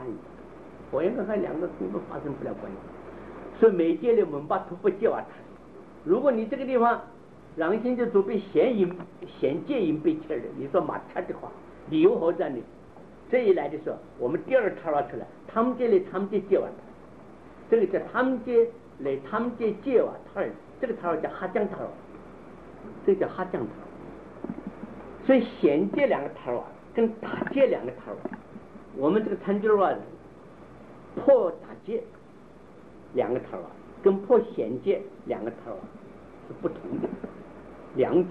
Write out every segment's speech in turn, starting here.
系，火焰跟海两个根本发生不了关系。所以每节里我们把突破界瓦谈。如果你这个地方让心就准备显界音被切了，你说马叉的话，理由何在呢？这一来的时候，我们第二塔拉出来，他们这里他们这界瓦，这个叫他们这来他们这界瓦塔尔，这个塔拉叫哈江塔拉，这个叫哈江塔拉。所以显界两个塔拉跟打界两个塔拉，我们这个参究啊，破打界两个塔拉跟破显界两个塔拉是不同的，两组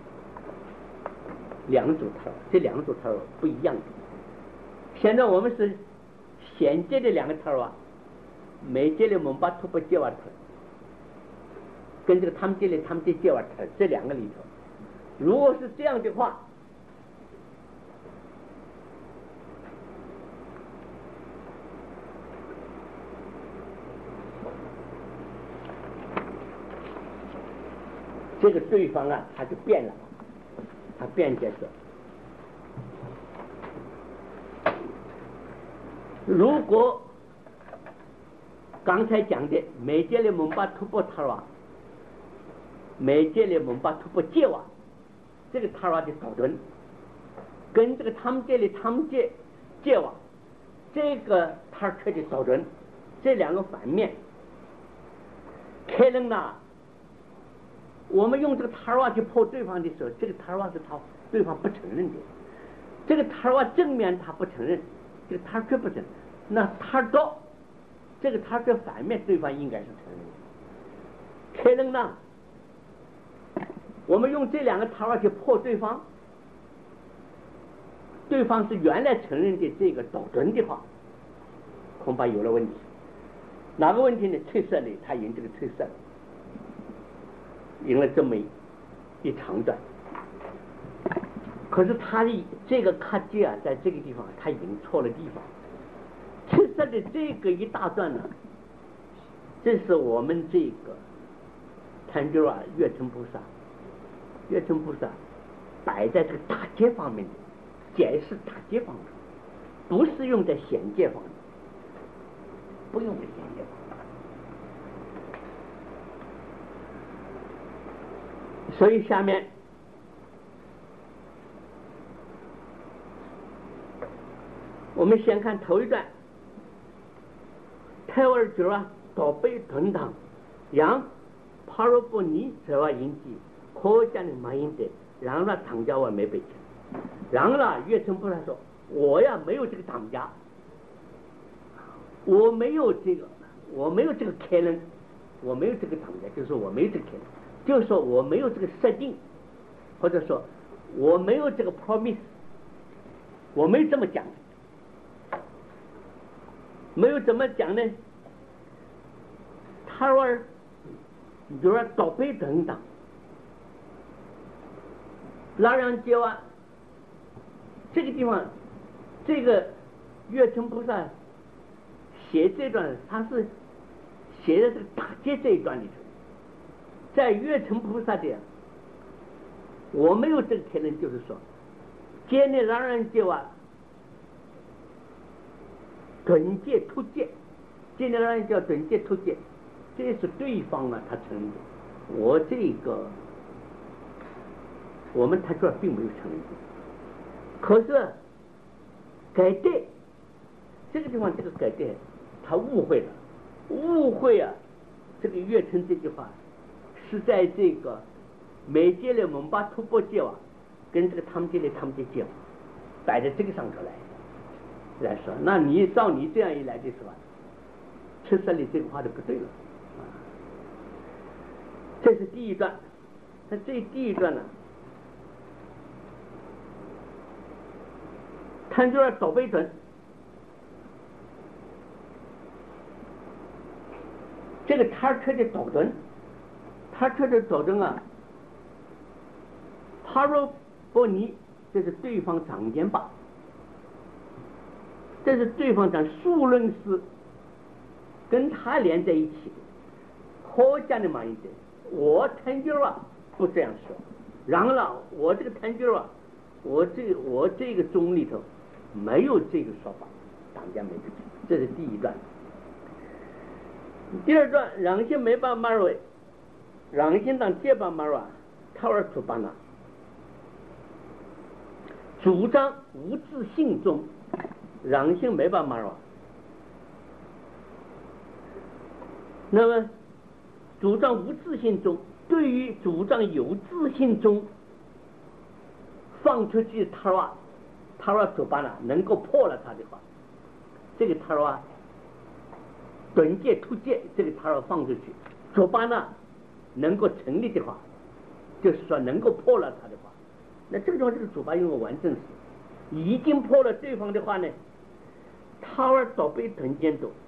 塔拉，这两组塔拉不一样的。现在我们是显界的两个塔拉，每界的我们把突破界瓦塔，跟这个他们界的他们这界瓦塔这两个里头，如果是这样的话，这个对方啊，他就变了，他变解释。如果刚才讲的每节里蒙巴突破塔瓦，每节里蒙巴突破界瓦，这个塔瓦的导论，跟这个他们界里他们界瓦，这个塔车的导论，这两个反面，可能呢，我们用这个塔瓦去破对方的时候，这个塔瓦是对方不承认的，这个塔瓦正面他不承认。这个塔车不承认，那塔到这个塔车反面，对方应该是承认的。可能呢，我们用这两个塔瓦去破对方，对方是原来承认的这个导论的话，恐怕有了问题。哪个问题呢？褪色里他赢这个褪色，赢了这么一长段。可是他的这个卡基啊，在这个地方他赢错了地方。褪色的这个一大段呢，这是我们这个参究啊，月称菩萨摆在这个打劫方面的解释打劫方面，不是用在显界方面，不用在显界方面。所以下面我们先看头一段，泰尔觉啊，倒背臀堂，让帕罗波尼这话引起，可见的马引的，让了唐家我没背起，让了月称菩萨说，我呀没有这个唐家，我没有这个开人，我没有这个唐家，就是我没有这个开人，就是说我没有这个设定，或者说我没有这个 promise， 我没有这么讲。没有怎么讲呢？他说就是倒背等等，拉让接完这个地方，这个月称菩萨写这段，他是写的这个打劫这一段里头，在月称菩萨的，我没有这个可能，就是说，接呢拉让接完。准戒突戒，今天人叫准戒突戒，这是对方啊他承认的，我这个我们他这并没有承认的。可是改对这个地方，这个改对他误会啊，这个月称这句话是在这个每节里我们把突破戒啊跟这个他们这里他们这戒摆在这个上头来说，那你照你这样一来的是吧？吃色里这个话就不对了啊。这是第一段，那这第一段呢，看就是倒背准，这个塔车的导论，啊，帕罗波尼，这是对方长间吧。这是对方讲数论师跟他连在一起的，可见的嘛意思，我探究啊不这样说，然后我这个探究啊，我这个宗里头没有这个说法，当家没出去，这是第一段。第二段，让先没把马尔为，让先当接把马尔啊，他儿出版了，主张无自信中，让先没把马尔。那么主张无自信中，对于主张有自信中放出去他儿主办了，能够破了他的话，这个他儿短戒突戒，这个他儿放出去主办了能够成立的话，就是说能够破了他的话，那这个地方这个主办用个完整词，已经破了对方的话呢，他儿倒被短监督，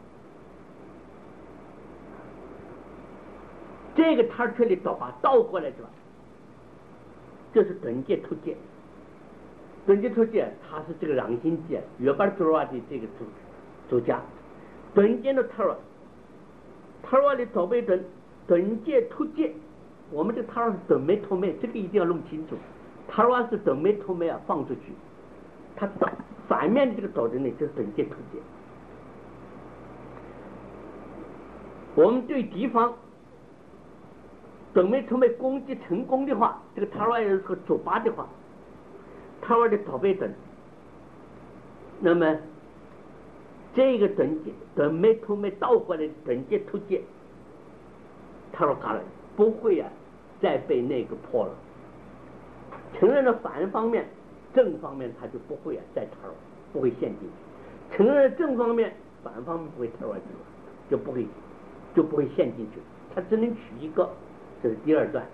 这个他这里倒过来是吧？这是短戒突戒。短戒突戒，他是这个让心戒约巴图瓦的这个主家。短戒的他儿的倒背短戒突戒，我们这他儿是短眉突眉，这个一定要弄清楚。他儿是短眉突眉啊，放出去，他倒反面的这个倒的呢，就是短戒突戒。我们对敌方短眉突眉攻击成功的话，这个他儿要是个主巴的话，他儿的倒背短，那么这个短眉突眉倒过来的短戒突戒，他说干了不会啊，再被那个破了。承认了反方面，正方面他就不会啊，再他不会陷进去。承认了正方面，反方面不会他就不会陷进去，他只能取一个。这是第二段。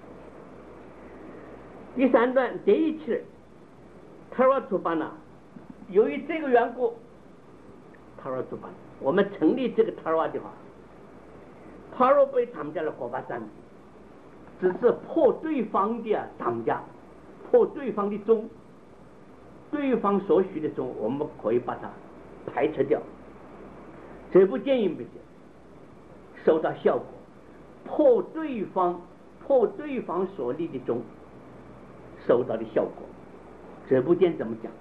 第三段这一次他说出版了，由于这个缘故，他说出版了，我们成立这个他说的话，他若被他们家的火把山，只是破对方的当家，破对方的宗，对方所许的宗，我们可以把它排斥掉，这不建议不行，收到效果。破对方所立的宗收到的效果，这部经怎么讲？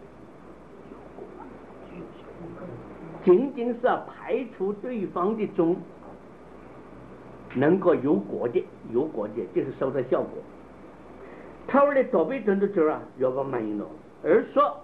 仅仅是排除对方的宗能够有果的，就是收到效果。他为了倒背准的时候啊，要不满意了，而说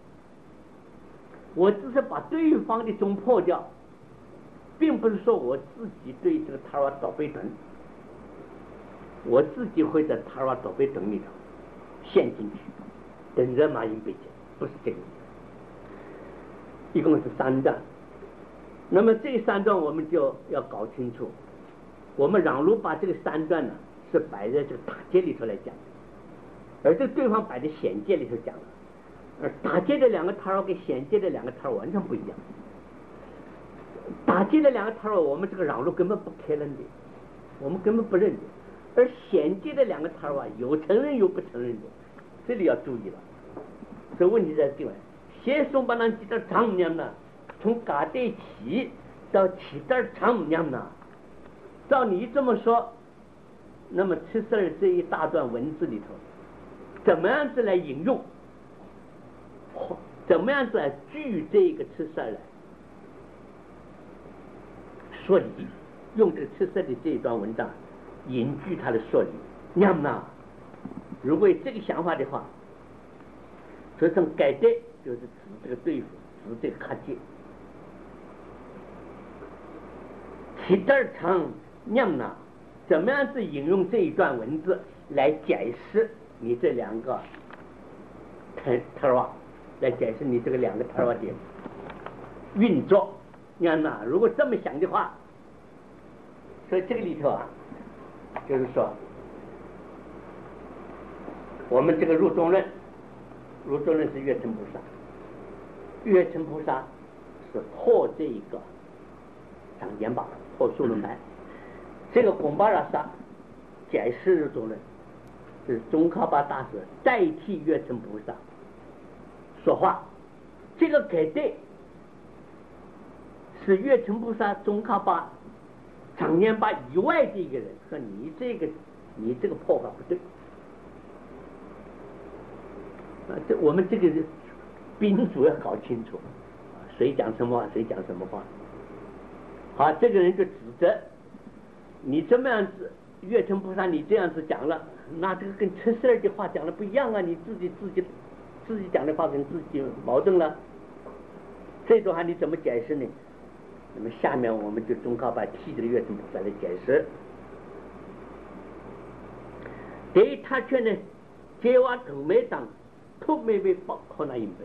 我只是把对方的宗破掉，并不是说我自己对这个塔瓦倒背准，我自己会在塔瓦倒背准里头陷进去，等着马英被解，不是这个。一共是3段，那么这3段我们就要搞清楚。我们让路把这个3段呢是摆在这个大戒里头来讲，而这对方摆在显戒里头讲了，而大戒的2个塔瓦跟显戒的2个塔瓦完全不一样。大戒的2个塔瓦我们这个让路根本不开认的，我们根本不认的，而显戒的2个塔瓦有承认有不承认的，这里要注意了。这问题在这地方，先送把那几点长娘呢，从嘎代起到起点长娘呢，照你这么说，那么72这一大段文字里头，怎么样子来引用，怎么样子来据这个72来说理，用这个72的这一段文章引据他的说理。那么呢，如果有这个想法的话，说成改代就是指这个对付，指这个卡戒。起点长娘呢，怎么样子引用这一段文字来解释你这2个塔瓦，来解释你这个2个塔瓦的运作？你看呐，如果这么想的话，所以这个里头啊，就是说我们这个入中论是月称菩萨，月称菩萨是破这一个长简法，破数论派。这个贡巴拉萨解释入中论是宗喀巴大师代替月称菩萨说话，这个改对是月称菩萨宗喀巴长简巴以外的一个人说你这个破法不对。我们这个宾主要搞清楚， 谁讲什么话，谁讲什么话。好，这个人就指责你这么样子，月城菩萨你这样子讲了，那这个跟车十二的话讲的不一样啊，你自己讲的话跟自己矛盾了。这段话你怎么解释呢？那么下面我们就中考把替这个月城菩萨来解释。对他却呢，제와 동매당 토매배 뻑커나 인배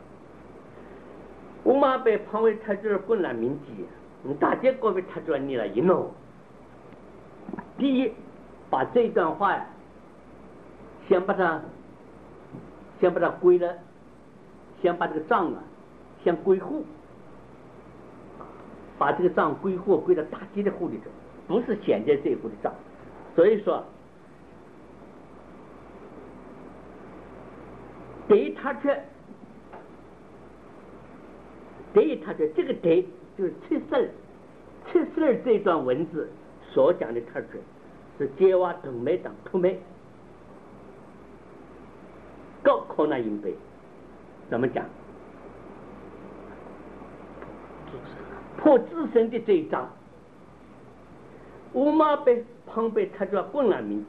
우마배 방외 타주를 꾼라 민지 다제 거배 타주가 니라 이노 第一，把这段话呀，先把它归了，先把这个账啊，先归户，把这个账归户归到大街的户里头，不是显在这一户的账。所以说，对他却这个对就是七十二这段文字所讲的特质是제와 동매당 토매高考那音背怎么讲？破自身的这一章，乌马被旁被他叫混乱民籍，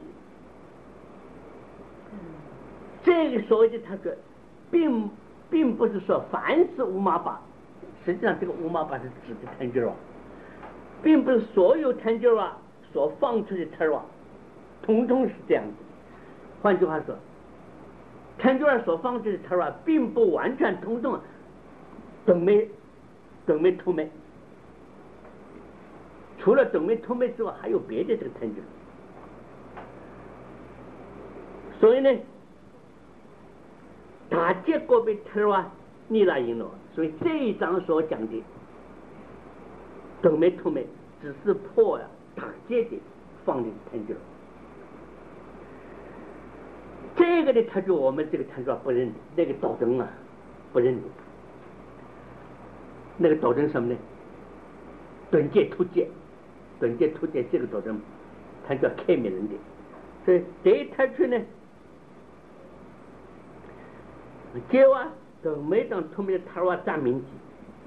这个所谓的他说，并不是说凡是乌马法，实际上这个乌马法是指的贪觉啊，并不是所有贪觉啊所放出的贪啊，统统是这样子。换句话说，贪觉所放出的贪啊，并不完全统统等没偷没。除了等没偷没之外，还有别的这个贪觉。所以呢，大结果被偷啊，你来赢了。所以这一章所讲的等没偷没，只是破呀大结的放的贪觉。这个的贪觉，我们这个贪觉不认的，那个道真啊不认的。那个道真什么呢？短戒突戒。短戒突戒这个道真，它叫开明人的，所以这一台出呢，接完等每当突灭的台湾占名记，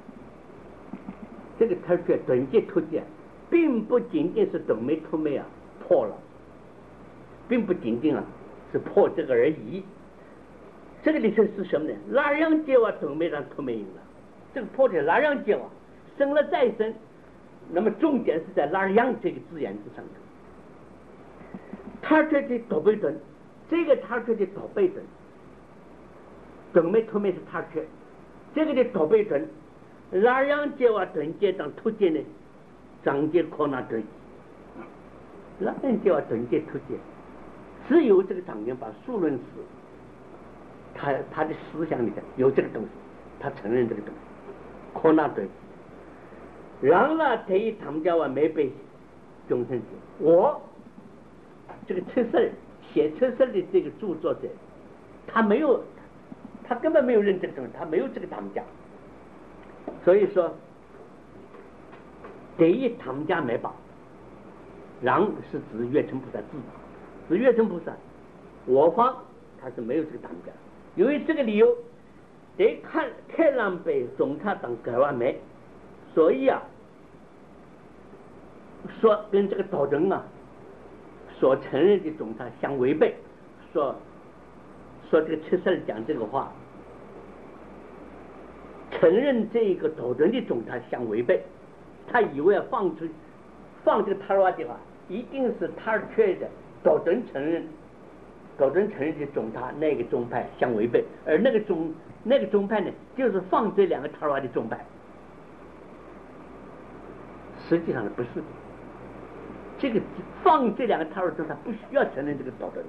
这个台出短戒突戒，并不仅仅是等没突灭啊破了，并不仅仅啊是破这个而已。这个里头是什么呢？哪样接完等没让突灭赢了？这个破的哪样接完，生了再生。那么重点是在哪样这个字眼之上的？他这的倒背准，这个他这的倒背准，等没突没是他这，这个的倒背准，哪样接话等接当突接呢？张接可那对，哪样接话等接突接？只有这个张经把数论史，他的思想里头有这个东西，他承认这个东西，可那对。然后对他们家话没被终身我这个车事写车事的这个著作者，他根本没有认这个东西，他没有这个他们家，所以说对于他们家没把，然是指月城菩萨自指月城菩萨，我方他是没有这个他们家，由于这个理由，得看太郎被总他当改完没。所以啊，说跟这个道真啊所承认的总他相违背，说这个七十二讲这个话，承认这个道真的总他相违背，他以为放这个他话的话，一定是他确的道真承认的总他那个宗派相违背，而那个宗派呢，就是放这两个他话的宗派。实际上不是的，这个放这两个套中，他不需要承认这个道德的。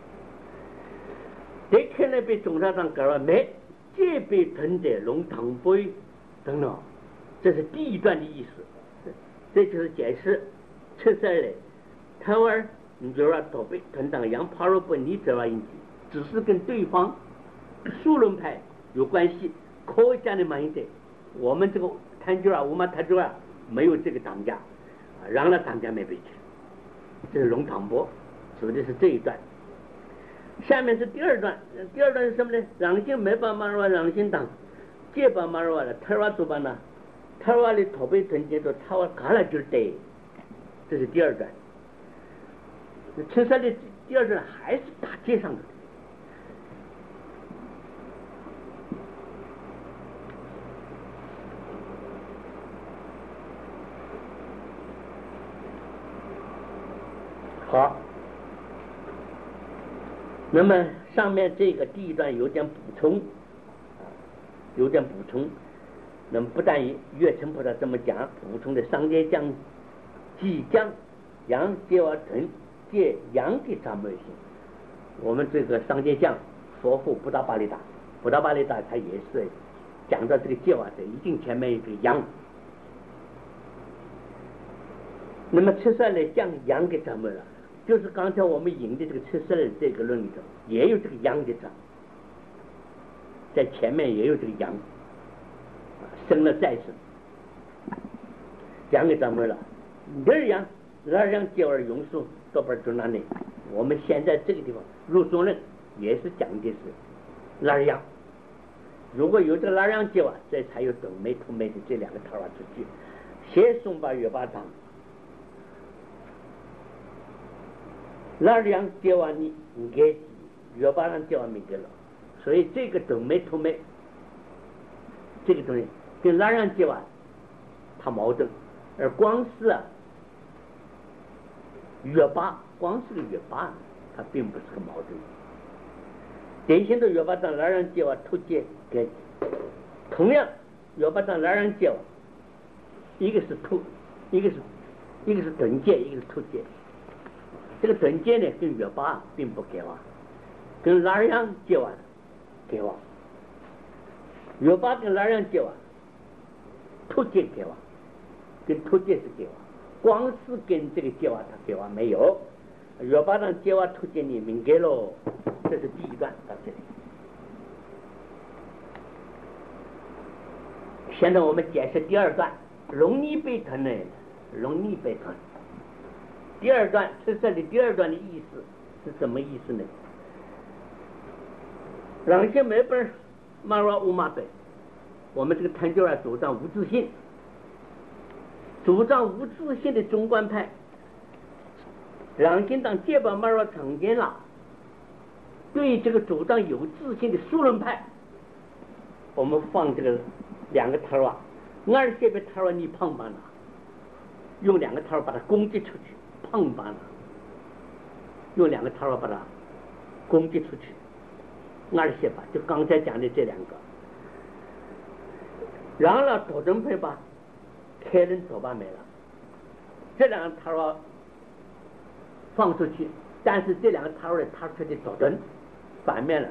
这看来被总上长搞了没？这被吞的龙堂杯等等，这是第一段的意思。这就是解释七十二嘞，台湾你这儿倒背吞当杨帕罗不你这儿引起，只是跟对方数论派有关系。可以讲的慢一点，我们这个贪究啊，我们贪究啊。没有这个当家，让了当家没被去，这是龙堂波，指的是这一段。下面是第二段，第二段是什么呢？让性没办法让性当， 借把马尔瓦的塔瓦主巴呢，塔瓦的土背屯接着塔瓦嘎了就得，这是第二段。青山的第二段还是大街上的。好，那么上面这个第一段有点补充，那么不但岳成菩萨这么讲，补充的上界将即将杨借瓦屯借杨给咱们行。我们这个上界将佛父布达巴利达他也是讲到这个借瓦的，一定前面有个杨。那么吃色呢，将杨给咱们了。就是刚才我们引的这个吃色的这个论里头，也有这个阳的章，在前面也有这个阳，生了再生，阳给咱们了。哪样接而用数多半就那里。我们现在这个地方入中论也是讲的是哪样，如果有这个哪样接完，这才有等眉同眉的这两个头出去。先送把月巴章。哪样接完你给月巴上接完没给了，所以这个等眉同眉这个东西跟哪样接完它矛盾，而光是月巴光是个月巴，它并不是个矛盾。典型的月巴章哪样接完突接给，同样月巴章哪样接完，一个是突，一个是等接，一个是突接。这个等接呢跟月巴并不给完，跟哪样接完给完，月巴跟哪样接完，突接给完，跟突接是给完，光是跟这个接完它给完没有，月巴上接完突接你明给喽，这是第一段到这里。现在我们解释第二段，容易被疼呢，容易被疼。第二段是这里第二段的意思是什么意思呢？让些每本马拉乌马本，我们这个探究主张无自信，主张无自信的中观派，让些当结巴马拉成见了，对这个主张有自信的数论派，我们放这个两个头二些个头你碰吧呢，用两个头把它攻击出去。碰吧了，用两个头把它攻击出去，二些吧，就刚才讲的这两个，然后呢，左正派吧，开人左吧没了，这两个头放出去，但是这两个头的他出的左正反面了，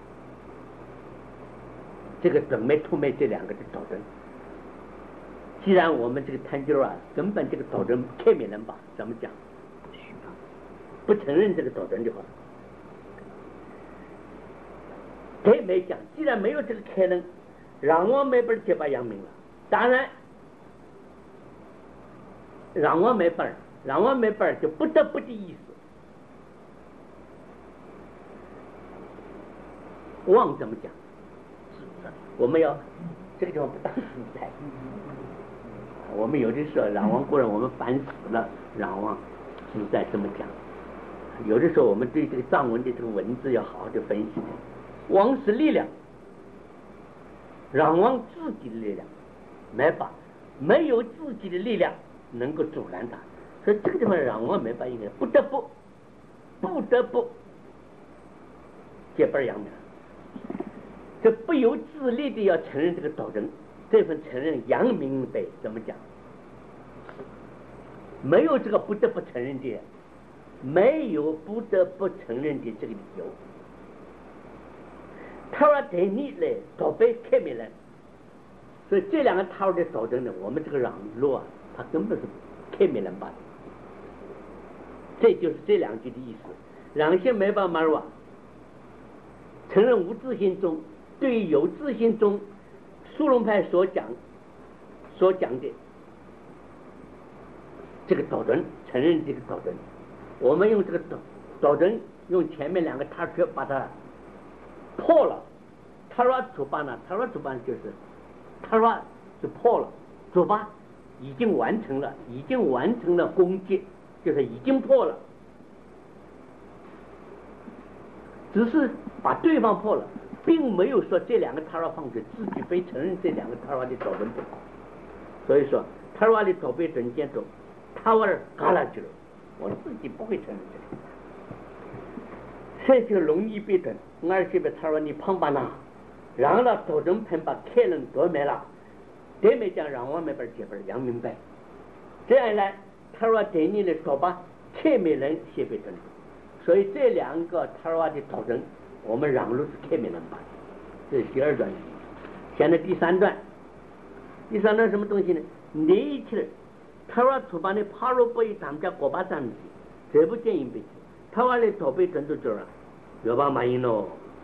这个准眉突眉这两个是左正。既然我们这个探究根本这个左正开明人吧，怎么讲？不承认这个左正的话，这没讲。既然没有这个开能，让我没本就把阳明了。当然，让我没本就不得不的意思。妄怎么讲？我们要这个地方不当实在。我们有的时候让王过人我们烦死了，让王实在这么讲。有的时候我们对这个藏文的这个文字要好好的分析。王是力量，让王自己的力量，没有自己的力量能够阻拦他，所以这个地方让王没法应该不得不接班扬名，这不由自力的要承认这个斗争，这份承认扬名得怎么讲？没有这个不得不承认的，没有不得不承认的这个理由。他说对你来都被开明了，所以这两个套的斗争呢，我们这个让路它根本是开明人吧。这就是这两句的意思。让些没办法承认无自信中对有自信中苏龙派所讲的这个斗争，承认这个斗争，我们用这个斗争用前面两个塔缺把它破了。塔拉主办就是他说是破了，走吧，已经完成了攻击，就是已经破了，只是把对方破了，并没有说这两个塔尔瓦放水，自己非承认这两个塔尔瓦的导人不可。所以说塔尔瓦的导被准先走，塔瓦尔嘎拉去了，我自己不会承认这个，这就容易被准。而且被塔尔瓦你胖吧呢，让了导人喷把开人夺没了，对面讲让我们边这边讲明白，这样来塔尔瓦对你的说吧，开没人先被准。所以这两个塔尔瓦的导人，我们让路是开没人办，这是第二段。现在第三段什么东西呢？你去塔尔瓦出版的帕罗波伊他们家国巴山这部电影被塔尔瓦的导被准都这样，有把满意喽。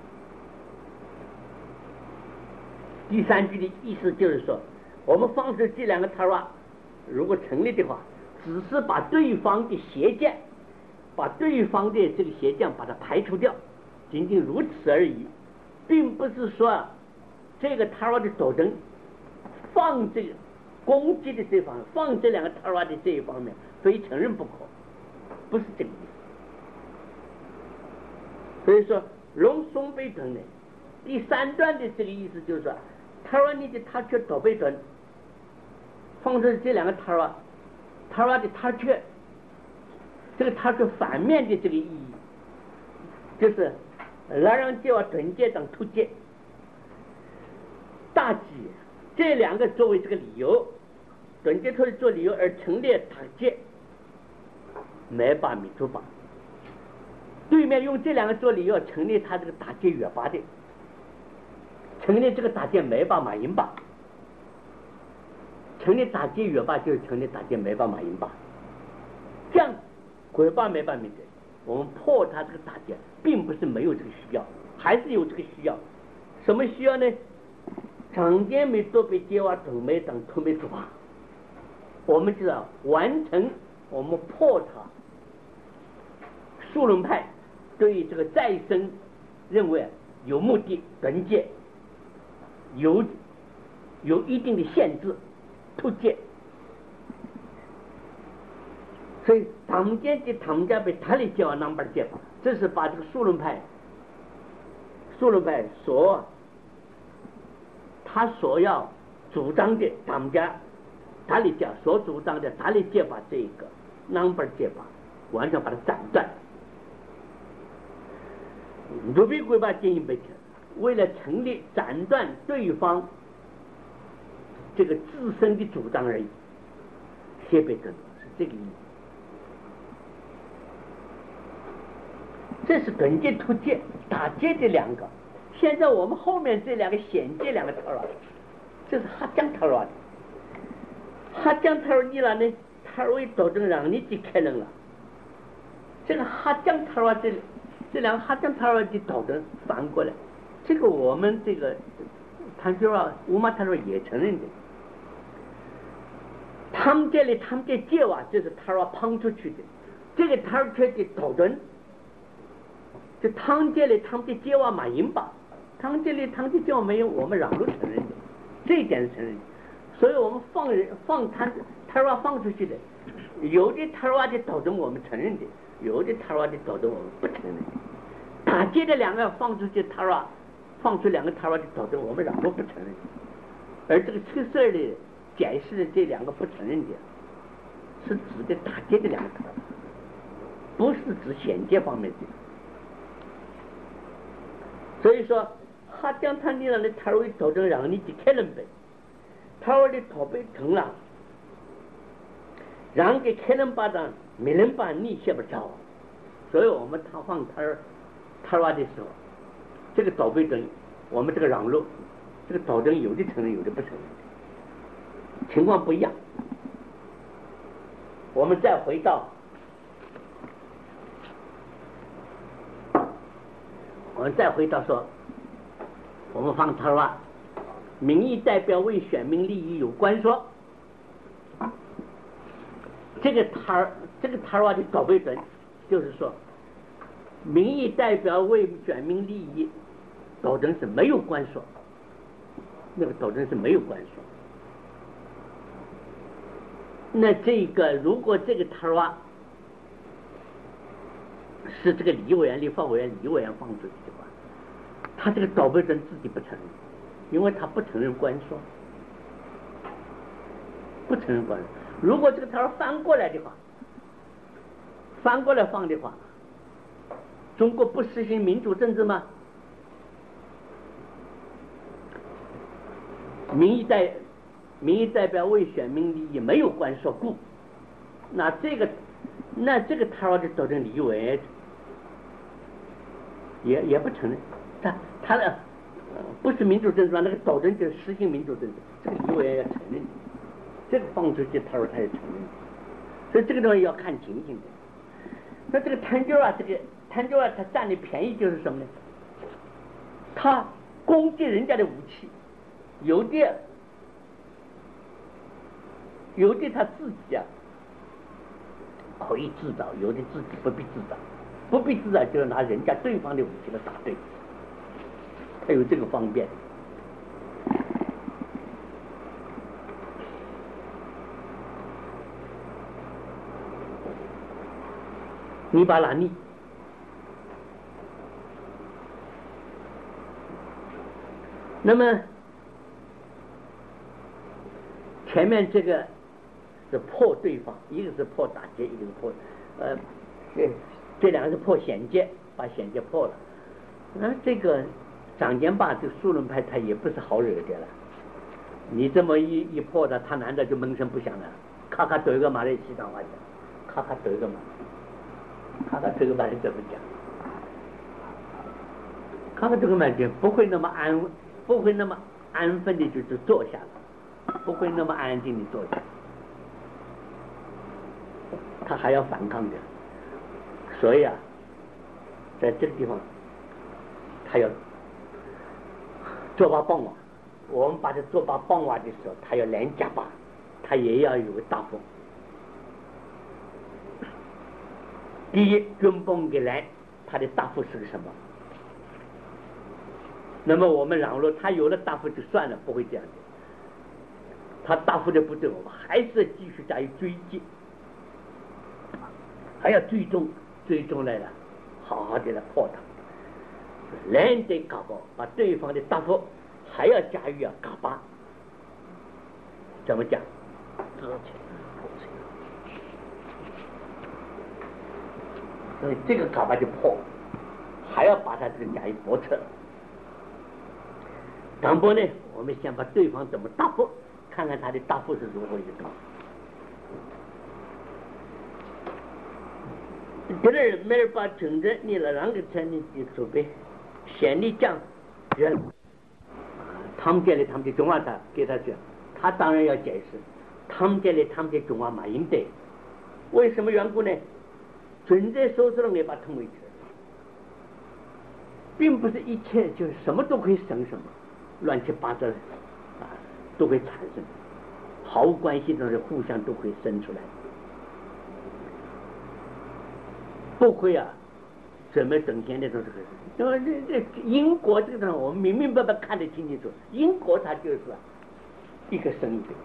第三句的意思就是说，我们放出这两个塔尔瓦，如果成立的话，只是把对方的邪将，把对方的这个邪将把它排除掉，仅仅如此而已，并不是说这个塔尔瓦的斗争放这个攻击的这方面，放这两个塔尔瓦的这一方面非承认不可，不是这个意思。所以说龙松贝准呢，第三段的这个意思就是说，塔尔瓦你的塔却倒贝准，放出这两个塔尔瓦的塔却，这个塔却反面的这个意义，就是来让介瓦准介等突介大忌，这两个作为这个理由，准介出来做理由而成立打劫，没把米出把。对面用这两个做理由成立他这个打劫约巴的，成立这个打劫没把马银巴，成立打劫约巴就是成立打劫没把马银巴，这样鬼巴没把米的，我们破他这个打劫，并不是没有这个需要，还是有这个需要。什么需要呢？常见没都被接瓦准没等突没做法，我们就要完成我们破他数论派对这个再生认为有目的人界有一定的限制突界，所以唐间的唐家被他的叫南边界法，这是把这个数论派他所要主张的唐家他的教所主张的他的戒法，这一个南边戒法完全把它斩断。卢比鬼把建议被为了成立斩断对方这个自身的主张而已，谢贝顿是这个意思。这是准戒突戒打戒的两个。现在我们后面这两个显戒两个塔尔瓦，这是哈江塔尔瓦的。哈江塔尔尼了呢，塔尔为导正让你去开人了。这个哈江塔尔瓦这两个哈江塔尔瓦的导正反过来，这个我们这个坦觉尔乌马塔尔也承认的。他们这戒瓦就是塔尔瓦胖出去的，这个塔尔却的导正。就汤界里汤的接瓦马银吧，汤界里汤的接瓦没有，我们让路承认的，这一点是承认的。所以我们放塔尔瓦放出去的，有的塔尔瓦的导正我们承认的，有的塔尔瓦的导正我们不承认的。打劫的两个放出去塔尔瓦，放出两个塔尔瓦的导正我们让路不承认的。而这个72的解释的这两个不承认的，是指的打劫的两个塔尔瓦，不是指显界方面的。所以说哈江他你让的塔尔为导正让你去开人呗，塔尔的讨被成了，让给开人巴掌没人把你写不着，所以我们他放塔尔瓦的时候，这个导被正我们这个让路，这个导正有的承认有的不承认，情况不一样。我们再回到说，我们放塔尔瓦，民意代表为选民利益有关说，这个塔尔瓦的导被准，就是说，民意代表为选民利益，导正是没有关说， 那个导正是没有关说。那这个如果这个摊儿啊是这个立委员、立法委员、立委员放出去的话，他这个导本尊自己不承认，因为他不承认官说，不承认官说。如果这个摊儿翻过来的话，翻过来放的话，中国不实行民主政治吗？民意代表为选民利益没有关说故，那这个摊儿的导正立委也不承认，他的不是民主政治，那个导正就是实行民主政治，这个立委要承认，这个放出去摊儿他也承认，所以这个东西要看情形的。那这个摊就啊，他占的便宜就是什么呢？他攻击人家的武器，有的他自己啊可以制造，有的自己不必制造，不必制造就是拿人家对方的武器来打对，他有这个方便。你把哪里？那么前面这个是破对方，一个是破打劫，一个是破这两个是破险劫，把险劫破了。那这个张建霸这个苏伦派他也不是好惹的了，你这么一破的，他难道就闷声不响了？咔咔怼个马来西藏话讲，咔咔怼个马。看看这个马怎么讲？看看这个马就不会那么安分的就坐下了，不会那么安静的坐下，他还要反抗的。所以啊，在这个地方，他要做把棒瓦。我们把它做把棒瓦的时候，他要连夹把，他也要有个大风。第一，军崩给来，他的答复是个什么？那么我们倘若他有了答复就算了，不会这样的。他答复的不对，我们还是继续加以追击，还要追踪来了，好好的来破他，连得嘎巴，把对方的答复还要加以嘎巴。怎么讲？所以这个嘎巴就破，还要把它这个加以驳斥。当波呢，我们先把对方怎么答复，看看他的答复是如何一个答复。第二，梅尔巴承认你了两个城的储备，先例讲人，他们这里他们的中华他给他讲，他当然要解释，他们这里他们的中华马应得，为什么缘故呢？存在说出了我把通为止，并不是一切就是什么都可以生什么，乱七八糟啊都会产生，毫无关系的互相都会生出来，不会啊，怎么整天的都是因为这英国这个地方我们明明白白看得清清楚，英国它就是一个生一个，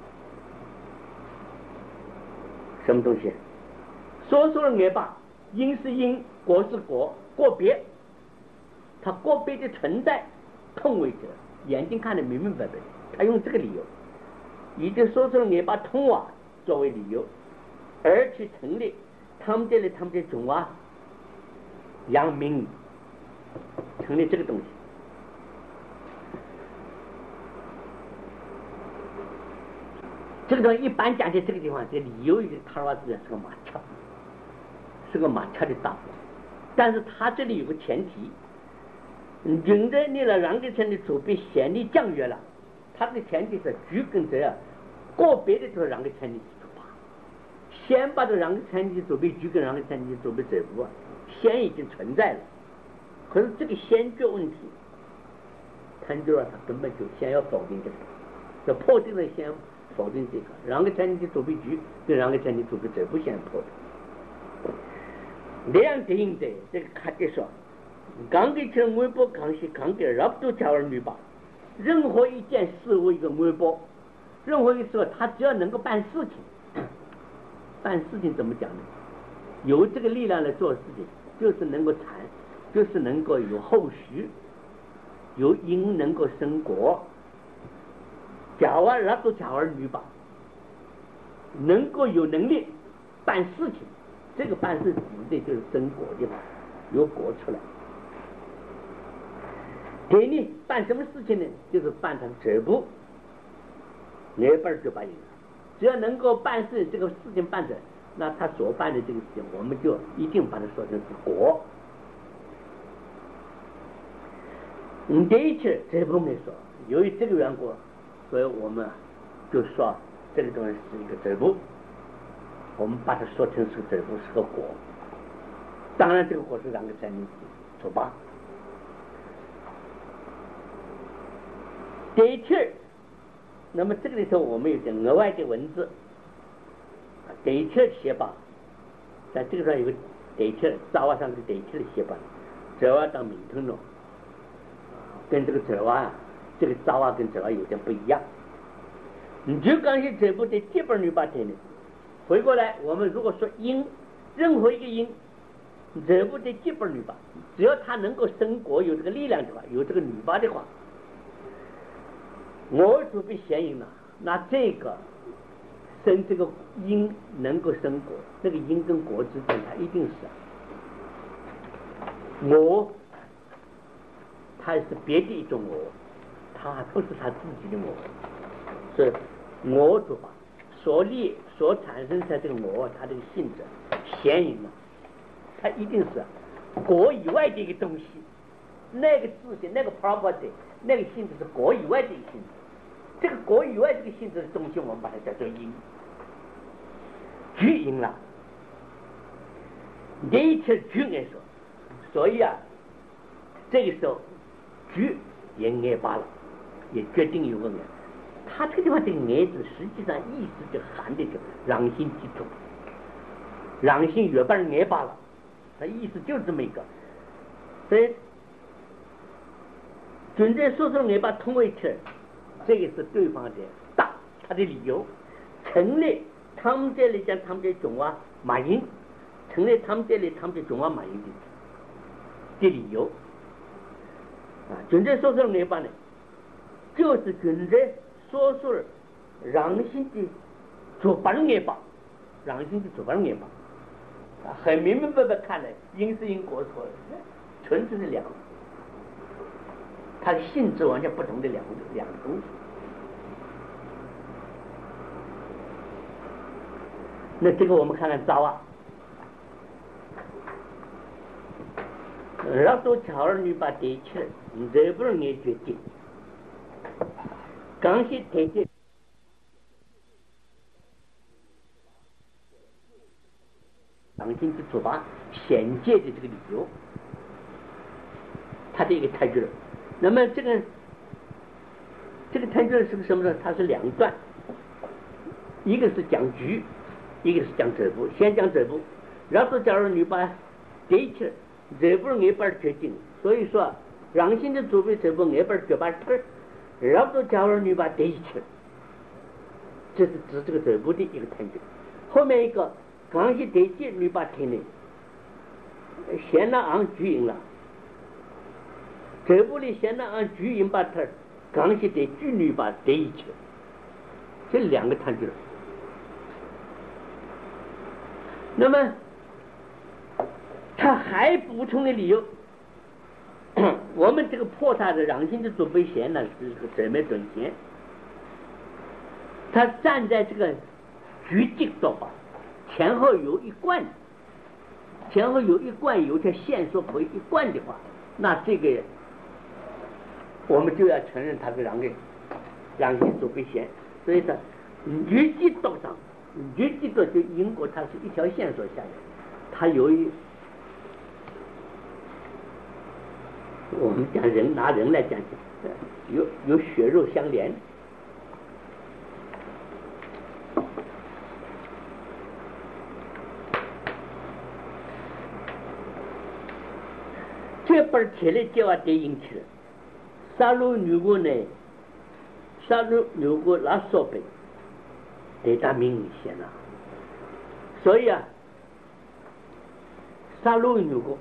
什么东西？说了也罢，因是因，国是国，个别，它个别的存在，通为者，眼睛看得明明白白，他用这个理由，以这说了也罢通啊作为理由，而去成立他们这里他们的中啊扬名，成立这个东西。这个东西一般讲的这个地方，这理由一个塔瓦斯是个马车。是个马车的答复，但是他这里有个前提，现在你了两个城的储备显力降越了，他的前提是举跟这样个别的就是两个城的出发，先把这两个城的储备举跟两个城的储备这步啊，先已经存在了，可是这个先决问题，潘多拉他根本就先要否定这个，要破定了先否定这个，两个城的储备局跟两个城的储备这步先破的。两个应得这个看的说，刚给成微博康熙刚给รับ都叫儿女吧， 任何一件事物一个微波，任何一个时候他只要能够办事情，办事情怎么讲呢？有这个力量来做事情，就是能够就是能够有后续，有因能够生果。假儿那都假儿女吧，能够有能力办事情，这个办事指的就是生果的嘛，有果出来。给你办什么事情呢？就是办成这步，那本就把赢了。只要能够办事，这个事情办成，那他所办的这个事情，我们就一定把它说成是果。这一切这部没说，由于这个缘故，所以我们就说这个东西是一个这部，我们把它说成是这部是个果。当然，这个果是两个三明治出发。得气，那么这个里头我们有点额外的文字，得气写法，在这个上有个得气，爪哇上的得气的写法，爪哇当名称了，跟这个爪哇，这个爪哇跟爪哇有点不一样。你就刚才这部的基本语法天呢，回过来我们如果说音，任何一个音，这部的基本语法，只要它能够生果，有这个力量的话，有这个语法的话。我准备显影了，那这个生这个因能够生果，那个因跟果之间，它一定是我，它是别的一种我，它不是他自己的我，是我主法所产生的这个我，它这个性质显影了，它一定是果以外的一个东西，那个自性，那个 property， 那个性质是果以外的一个性质。这个果以外这个性质的东西，我们把它叫做因，具因了。这一切具来说，所以这个时候具也挨罢了，也决定有个挨。他这个地方的挨字，实际上意思就含的就让心基础，让心越把人挨罢了，他意思就这么一个。所以，准确说出挨罢通为气。这个是对方的大，他的理由，成立他们这里讲他们的中华马英，成立他们这里他们的中华马英的理由准确说出来吧呢，就是准确说出让心的主板也罢，让心的主板也罢很明明白白看来，因是因果所纯粹是两个。它的性质完全不同的两个东西。那这个我们看看爪哇，老多巧儿女把得起来，这不是你决定。刚些得起，当心的出发显见的这个理由，它的一个态度。那么这个态度是个什么呢？它是两段，一个是讲局，一个是讲这部。先讲这部，然后假如你把得起这部挨把决定，所以说让心的主备这部挨把决把事，然后假如你把得起，这是指这个这部的一个态度。后面一个刚些得起你把听的，先拿昂举赢了。这部里现在按举引把它刚些的举女把得一起，这两个谈句。那么他还补充的理由，我们这个破他的让心的准备弦呢是个正面准弦，他站在这个举击做法，前后有一贯，有条线索可以一贯的话，那这个我们就要承认它是让心准备弦。所以说举击道上，举击道就因果它是一条线索下来，它由于我们讲人拿人来讲，有血肉相连。这本铁的叫得引起了，杀戮女巫呢杀戮如果那说背得大明显了，所以啊，杀戮如果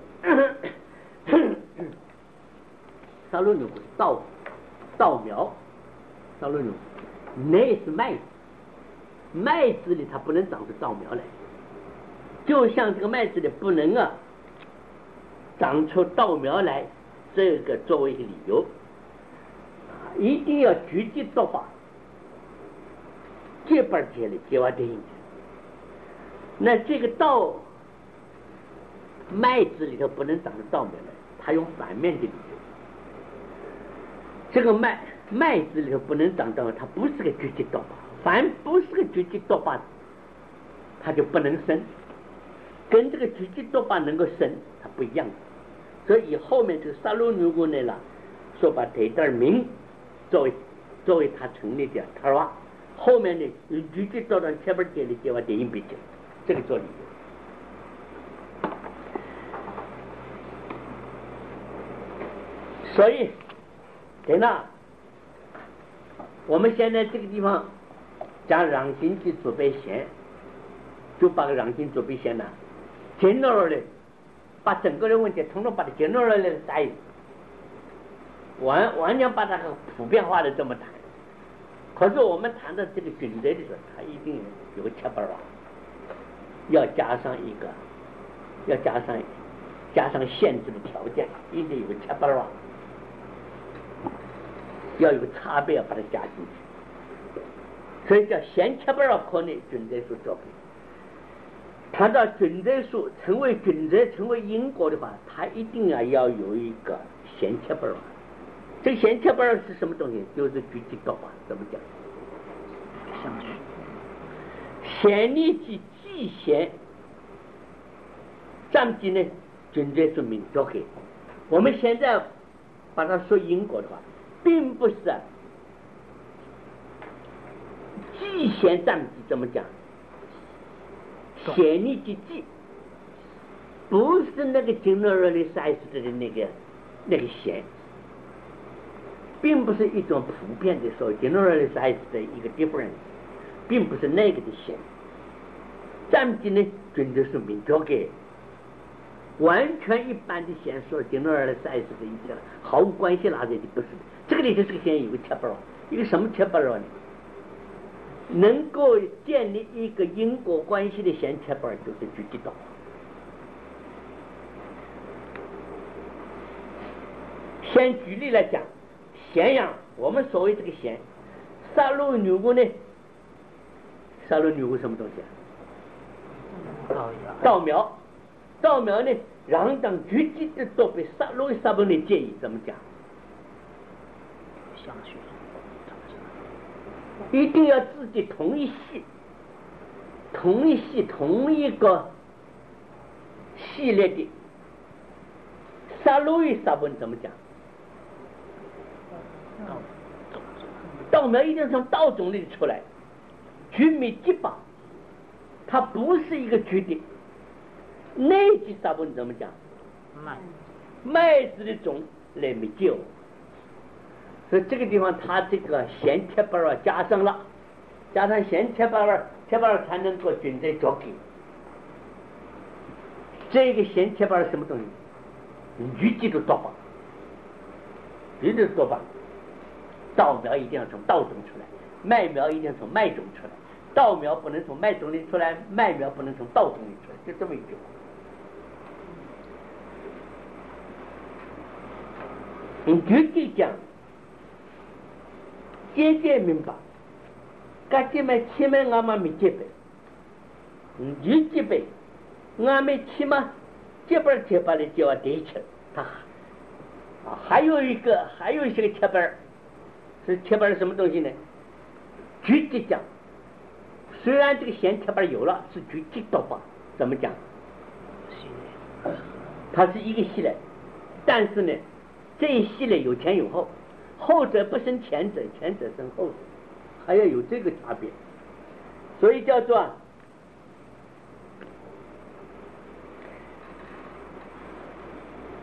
杀戮如果稻苗，杀戮如果那是麦子，麦子里它不能长出稻苗来，就像这个麦子里不能长出稻苗来，这个作为一个理由，一定要聚集做法，这边接了接完这一点，那这个麦子里头不能长出稻苗来，它用反面的理由，这个麦子里头不能长稻苗，它不是个聚集做法，凡不是个聚集做法，它就不能生，跟这个聚集做法能够生，它不一样。所以后面这个杀戮如果呢了，说把这点名作为他成立的他说后面呢有聚集到了前边接的接完电影比较，这个做理由。所以对了，我们现在这个地方讲让心去储备线，就把个让心储备线呢接到了，把整个的问题统统把它接到了在完全把它普遍化的这么谈。可是我们谈到这个准则的时候，它一定有个切板啊，要加上限制的条件，一定有个切板啊，要有个差别把它加进去，所以叫先切板啊，可能准则数作品。谈到准则数成为准则成为因果的话，它一定要有一个先切板啊。这个先切板是什么东西？就是具体道法，怎么讲？相续。先立即既先，暂即呢，准则是明确的。我们现在把它说因果的话，并不是既先暂即怎么讲？先立即既，不是那个generally sized的那个先。并不是一种普遍的说 generalized 的一个 difference， 并不是那个的线。暂即呢，准则是明确的，完全一般的线说 generalized 的一些毫无关系拿着的不是的。这个里头是个线有个切板，一个什么切板呢？能够建立一个因果关系的线切板就是具体道。先举例来讲。咸阳，我们所谓这个咸，杀戮牛骨呢？杀戮牛骨什么东西啊？稻苗呢？让当具体的都被杀戮杀本的建议怎么讲？相续，一定要自己同一系同一个系列的杀戮杀本怎么讲？稻苗一定从稻种里出来，聚密结巴，它不是一个具体。内积沙本怎么讲？麦子的种来没救，所以这个地方它这个先切板儿加上先切板儿才能够准则着给。这个先切板儿什么东西？预计的多吧，预计的多吧。稻苗一定要从稻种出来，麦苗一定要从麦种出来，稻苗不能从麦种里出来，麦苗不能从稻种里出来，就这么一句话。具体讲，渐明白，搿些么前面我们没结白，就结白，我们起码结巴的就要对起，它还有一些个切板。是切板是什么东西呢？具体讲，虽然这个先切板有了，是具体道法，怎么讲？它是一个系列，但是呢，这一系列有前有后，后者不生前者，前者生后者，还要有这个差别，所以叫做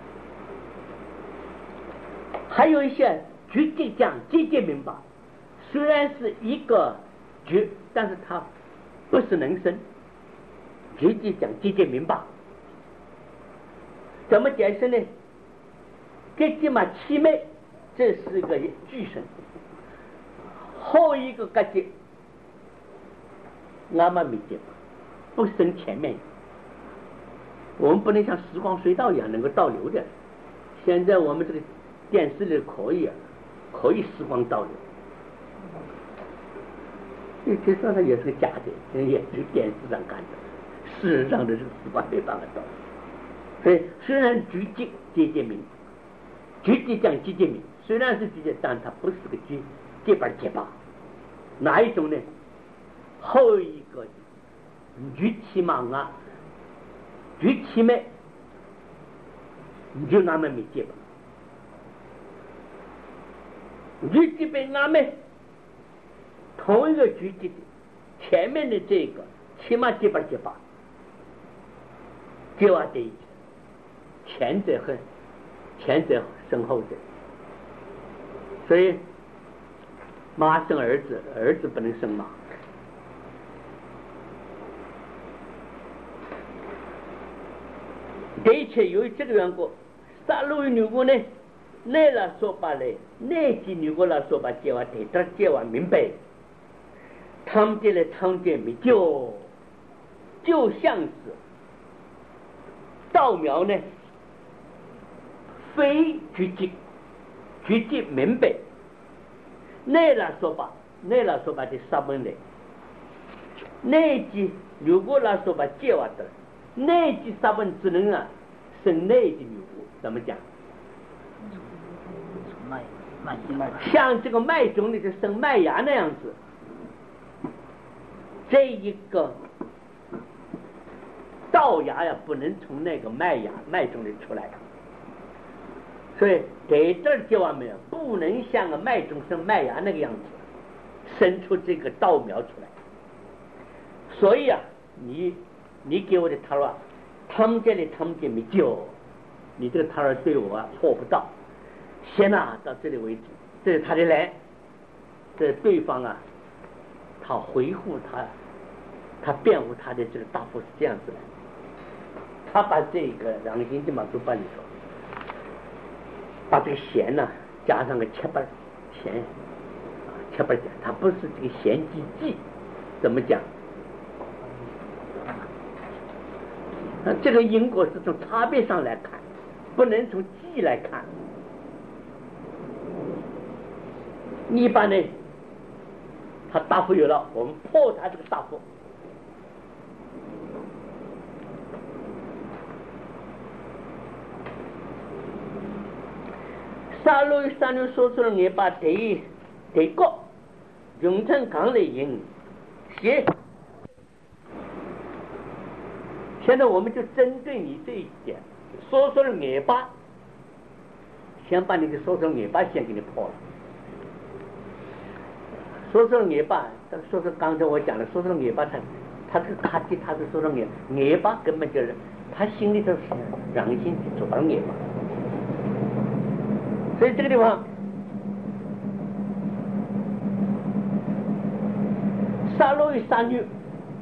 还有一些。具体讲，渐明白。 虽然是一个局，但是它不是人生，直接讲结节明白。怎么解释呢？结节嘛，气脉，这是个巨神，后一个结节，俺们没结，不生前面。我们不能像时光隧道一样能够倒流的。现在我们这个电视里可以时光倒流。其实它也是假的，也是电视上看的，事实上的这个时光没办法倒流。所以虽然局结结节明，局结讲结节明，虽然是结节，但它不是个结巴结巴。哪一种呢？后一个局气嘛啊，局气脉，你就俺们没结巴。局结被俺们同一个局结的前面的这个起码结巴结巴，结巴在一起，前者恨，前者生后者。所以妈生儿子，儿子不能生妈。这一切由于这个缘故，杀戮女国呢，那了说罢嘞，那几女国了说罢，结完对他结完明白，他们这来常见没就像是稻苗呢，非聚集明白，那了说罢的杀本来，那几如果来说罢结完的。那几杀本只能啊生那几女巫，怎么讲？像这个麦种里的生麦芽那样子，这一个稻芽呀不能从那个麦种里出来，所以在这儿结完没有，不能像个麦种生麦芽那个样子生出这个稻苗出来。所以啊，你给我的塔罗，他们这里没救，你这个塔罗对我破不到。先到这里为止，这是他的来，这对方啊，他回复他辩护他的这个答复是这样子的，他把这个让心的马都办里头，把这个弦加上个切板弦，切板弦，它不是这个弦记，怎么讲？这个因果是从差别上来看，不能从记来看。一般呢，他答复有了，我们破他这个答复。杀戮与杀戮说出了你把对角用成刚来赢写。现在我们就针对你这一点，说出了尾巴，先把你的说出尾巴先给你破了。说出了尾巴，说出刚才我讲的，说出了尾巴，他这个卡机，他是说出尾巴根本就是他心里头是让心做到尾巴，所以这个地方杀戮与杀戮。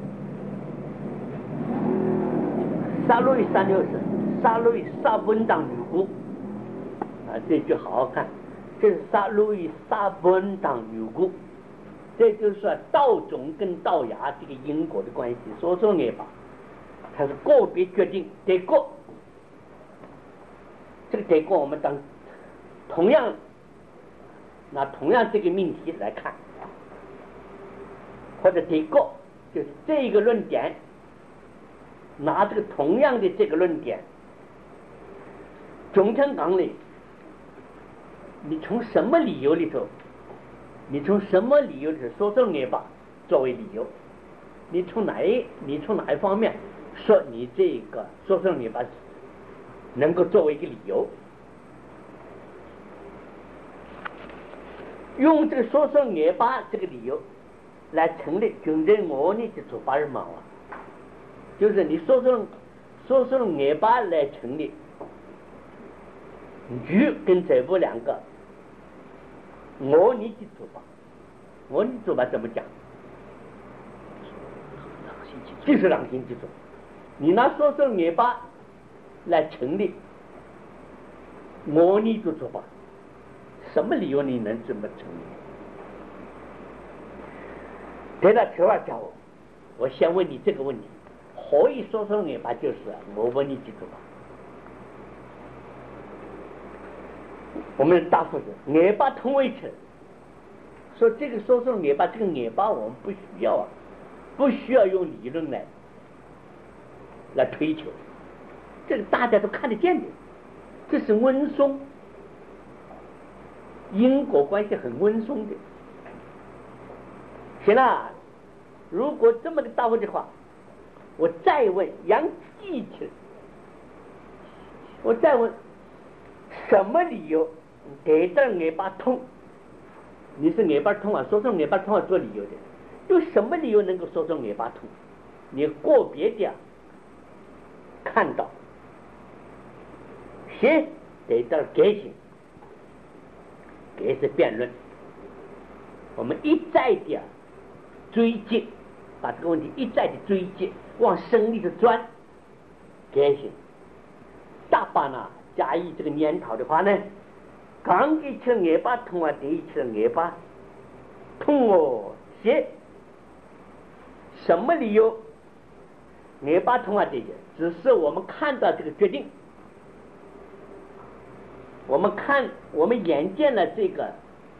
杀戮与杀戮是杀戮与杀本当女巫这句好好看，这是杀戮与杀本当女巫，这就是说稻种跟稻芽这个因果的关系。说出来吧，它是个别决定得过，这个得过我们当同样拿同样这个命题来看，或者得过就是这一个论点。拿这个同样的这个论点，总成纲里，你从什么理由里头说出来吧作为理由？你从哪一方面说你这个说出来吧能够作为一个理由？用这个说出来吧这个理由来成立军人我呢就做法人嘛就是你说出尾巴来成立，鱼跟这部两个我你的做法， 我你做吧怎么讲？就是狼心之中。你拿说说眼巴来成立我你就做吧，什么理由你能这么成立？对了，此外讲，我先问你这个问题：何以说说眼巴就是我问你记住吧？我们答复是眼巴通为成。说这个说说眼巴，这个眼巴我们不需要啊，不需要用理论来推求，这个大家都看得见的，这是温松，因果关系很温松的。行了，如果这么个答复的话，我再问杨继成，我再问什么理由给这眼巴痛？你是眼巴痛啊，说说眼巴痛啊，做理由的，有什么理由能够说说眼巴痛？你个别的看到，先得到改行，改是辩论。我们一再的追击，把这个问题一再的追击，往深里头钻，改行。大把呢，加以这个研讨的话呢，刚一吃眼巴痛啊，第一吃眼巴痛哦，写什么理由？眼巴痛啊，这些只是我们看到这个决定，我们眼见了这个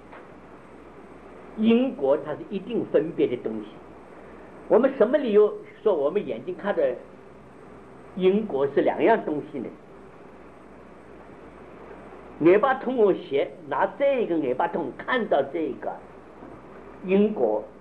因果，它是一定分别的东西。我们什么理由说我们眼睛看的因果是两样东西呢？眼巴痛我写，拿这个眼巴痛看到这个因果